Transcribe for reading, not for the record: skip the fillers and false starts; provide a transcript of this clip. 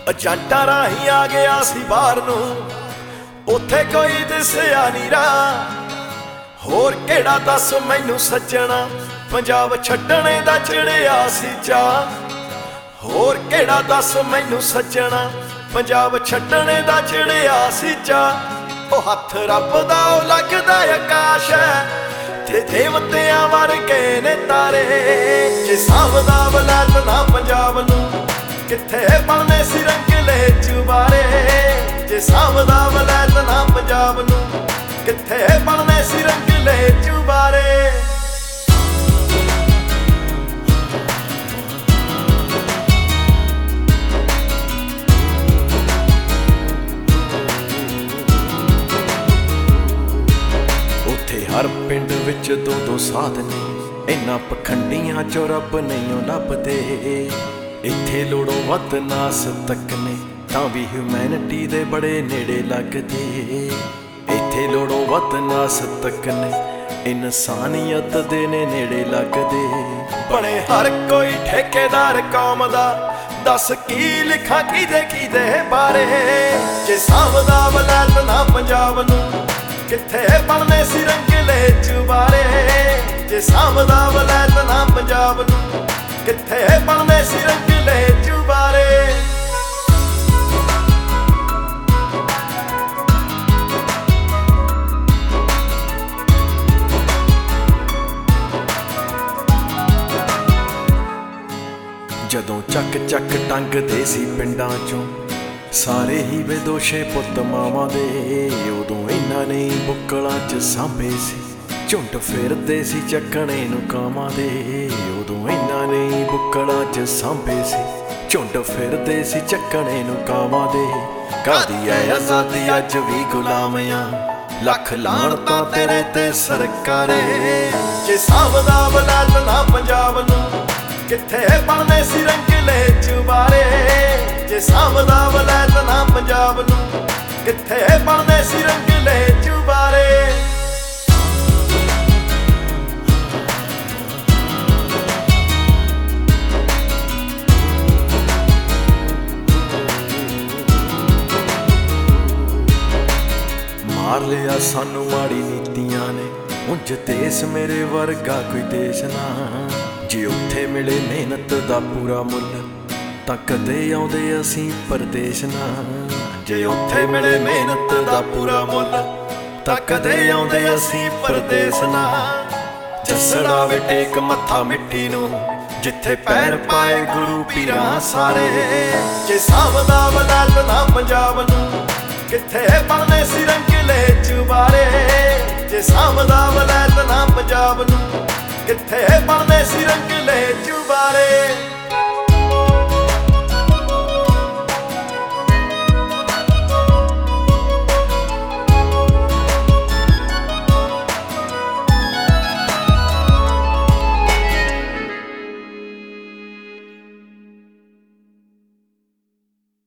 ਏਜੰਟਾਂ ਰਾਹੀਂ ਆ ਗਿਆ ਸੀ ਬਾਹਰ ਨੂੰ, ਉੱਥੇ ਕੋਈ ਦਿਸਿਆ ਨੀ ਰਾਹ। ਹੋਰ ਕਿਹੜਾ ਦੱਸ ਮੈਨੂੰ ਸੱਜਣਾ, ਪੰਜਾਬ ਛੱਡਣੇ ਦਾ ਚੜਿਆ ਸੀ ਚਾਅ। ਹੋਰ ਕਿਹੜਾ ਦੱਸ ਮੈਨੂੰ ਸੱਜਣਾ, ਪੰਜਾਬ ਛੱਡਣੇ ਦਾ ਚੜਿਆ ਸੀ ਚਾਅ। ਉਹ ਹੱਥ ਰੱਬ ਦਾ ਉਹ ਲੱਗਦਾ ਆਕਾਸ਼ ਹੈ, ਤੇ ਦੇਵਤਿਆਂ ਵਰਗੇ ਨੇ ਤਾਰੇ। ਜੇ ਸਾਂਭਦਾ ਵਲੈਤ ਨਾ ਪੰਜਾਬ ਨੂੰ, ਕਿੱਥੇ ਬਣਨੇ ਸੀ ਰੰਗਲੇ ਚੁਬਾਰੇ। ਜੇ ਸਾਂਭਦਾ ਵਲੈਤ ਨਾ ਪੰਜਾਬ ਨੂੰ, ਕਿੱਥੇ ਬਣਨੇ ਸੀ ਰੰਗਲੇ ਚੁਬਾਰੇ। ਉੱਥੇ ਹਰ ਪਿੰਡ ਵਿੱਚ ਦੋ ਦੋ ਸਾਧ ਨੇ, ਇਹਨਾਂ ਪਖੰਡੀਆਂ ਚੋਂ ਰੱਬ ਨਹੀਂ ਉਹ ਲੱਭਦੇ। ਇੱਥੇ ਲੋੜੋਂ ਵੱਧ ਨਾਸ ਤੱਕ ਨੇ, ਤਾਂ ਵੀ ਹਿਊਮੈਨਿਟੀ ਦੇ ਬੜੇ ਨੇੜੇ ਲੱਗਦੇ। ਇੱਥੇ ਲੋੜੋਂ ਵੱਧ ਨਾਸ ਤੱਕ ਨੇ, ਇਨਸਾਨੀਅਤ ਦੇ ਨੇ ਨੇੜੇ ਲੱਗਦੇ। ਬਣੇ ਹਰ ਕੋਈ ਠੇਕੇਦਾਰ ਕੌਮ ਦਾ, ਦੱਸ ਕੀ ਲਿਖਾਂ ਕਿਹਦੇ ਬਾਰੇ। ਜੇ ਸਾਂਭਦਾ ਵਲੈਤ ਨਾ ਪੰਜਾਬ ਨੂੰ, ਕਿੱਥੇ ਬਣਨੇ ਸੀ ਰੰਗਲੇ ਚੁਬਾਰੇ। ਜੇ ਸਾਂਭਦਾ ਵਲੈਤ ਨਾ ਪੰਜਾਬ ਨੂੰ, ਕਿੱਥੇ ਬਣਨੇ ਸੀ ਰੰਗਲੇ ਚੁਬਾਰੇ। ਜਦੋਂ ਚੱਕ ਚੱਕ ਟੰਗਦੇ ਸੀ ਪਿੰਡਾਂ ਚੋਂ ਸਾਰੇ ਹੀ ਬੇਦੋਸ਼ੇ ਪੁੱਤ ਮਾਵਾਂ ਦੇ, ਉਦੋਂ ਇਹਨਾਂ ਨੇ ਬੁੱਕਲਾਂ 'ਚ ਸਾਂਭੇ ਸੀ ਝੁੰਡ ਫਿਰਦੇ ਸੀ ਚੱਕਣੇ ਨੂੰ ਕਾਵਾਂ ਦੇ। ਉਦੋਂ ਇਹਨਾਂ ਨੇ ਬੁੱਕਲਾਂ 'ਚ ਸਾਂਭੇ ਸੀ ਝੁੰਡ ਫਿਰਦੇ ਸੀ ਚੱਕਣੇ ਨੂੰ ਕਾਵਾਂ ਦੇ। ਕਾਹਦੀ ਐ ਆਜ਼ਾਦੀ ਅੱਜ ਵੀ ਗੁਲਾਮੀਆਂ, ਲੱਖ ਲਾਹਣਤਾਂ ਤੇਰੇ ਤੇ ਸਰਕਾਰੇ। ਜੇ ਸਾਂਭਦਾ ਵਲੈਤ ਨਾ ਪੰਜਾਬ ਨੂੰ, ਕਿੱਥੇ ਬਣਨੇ ਸੀ ਰੰਗਲੇ ਚੁਬਾਰੇ। ਜੇ ਸਾਂਭਦਾ ਵਲੈਤ ਨਾ ਪੰਜਾਬ ਨੂੰ, ਕਿੱਥੇ ਬਣਨੇ ਸੀ ਰੰਗਲੇ ਚੁਬਾਰੇ। ਮਾਰ ਲਿਆ ਸਾਨੂੰ ਮਾੜੀ ਨੀਤੀਆਂ ਨੇ, ਉਂਝ ਦੇਸ ਮੇਰੇ ਵਰਗਾ ਕੋਈ ਦੇਸ਼ ਨਾ। ਜੇ ਉੱਥੇ ਮਿਲੇ ਮਿਹਨਤ ਦਾ ਪੂਰਾ ਮੁੱਲ, ਤਾਂ ਕਦੇ ਆਉਂਦੇ ਅਸੀਂ ਪਰਦੇਸ ਨਾ। ਜੇ ਉੱਥੇ ਮਿਲੇ ਮਿਹਨਤ ਦਾ ਪੂਰਾ ਮੁੱਲ, ਤਾਂ ਕਦੇ ਆਉਂਦੇ ਅਸੀਂ ਪਰਦੇਸ ਨਾ। ਜੱਸੜਾ ਵੇ ਟੇਕ ਮੱਥਾ ਮਿੱਟੀ ਨੂੰ, ਜਿੱਥੇ ਪੈਰ ਪਾਏ ਗੁਰੂ ਪੀਰਾਂ ਸਾਰੇ। ਜੇ ਸਾਂਭਦਾ ਵਲੈਤ ਨਾ ਪੰਜਾਬ ਨੂੰ, ਕਿੱਥੇ ਬਣਨੇ ਸੀ ਰੰਗਲੇ ਚੁਬਾਰੇ। ਜੇ ਸਾਂਭਦਾ ਵਲੈਤ ਨਾ ਪੰਜਾਬ ਨੂੰ, ਕਿੱਥੇ ਬਣਨੇ ਸੀ ਰੰਗਲੇ ਚੁਬਾਰੇ।